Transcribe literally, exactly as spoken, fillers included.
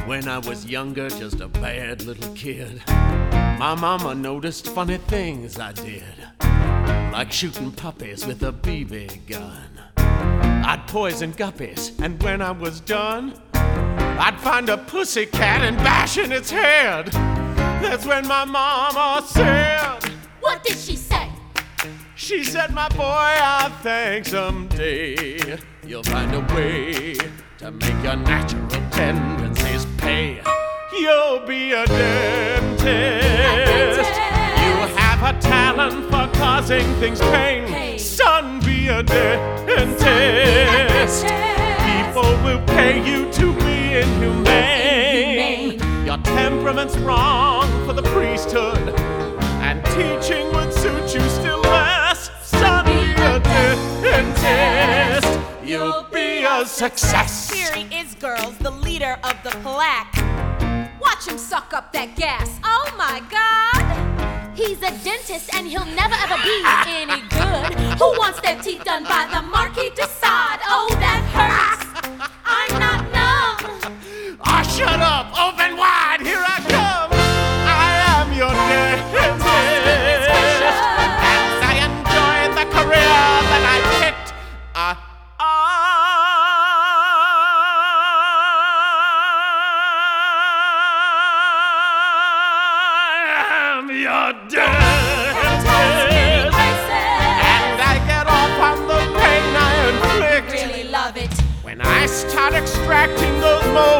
When I was younger, just a bad little kid, my mama noticed funny things I did, like shooting puppies with a B B gun. I'd poison guppies, and when I was done, I'd find a pussycat and bash in its head. That's when my mama said, "What did she say?" She said, "My boy, I think someday you'll find a way to make your natural tendencies pay. You'll be a dentist. dentist. You have a talent for causing things pain. Hey. Son, be a dentist. dentist. People will pay you to be inhumane. Inhumane. Your temperament's wrong for the priesthood, and teaching would suit you still less. Son, be a dentist. You'll be a success. Here he is, girls, the leader of the pack. Watch him suck up that gas. Oh my God! He's a dentist and he'll never ever be any good. Who wants their teeth done by the Marquis de Sade? Oh, that hurts. I'm not numb. Ah, shut up! Open wide! Here I come! I am your dentist! And I enjoy the career that I picked. Uh, I am your dentist! And I get off on the pain I inflict. Really love it. When I start extracting those molds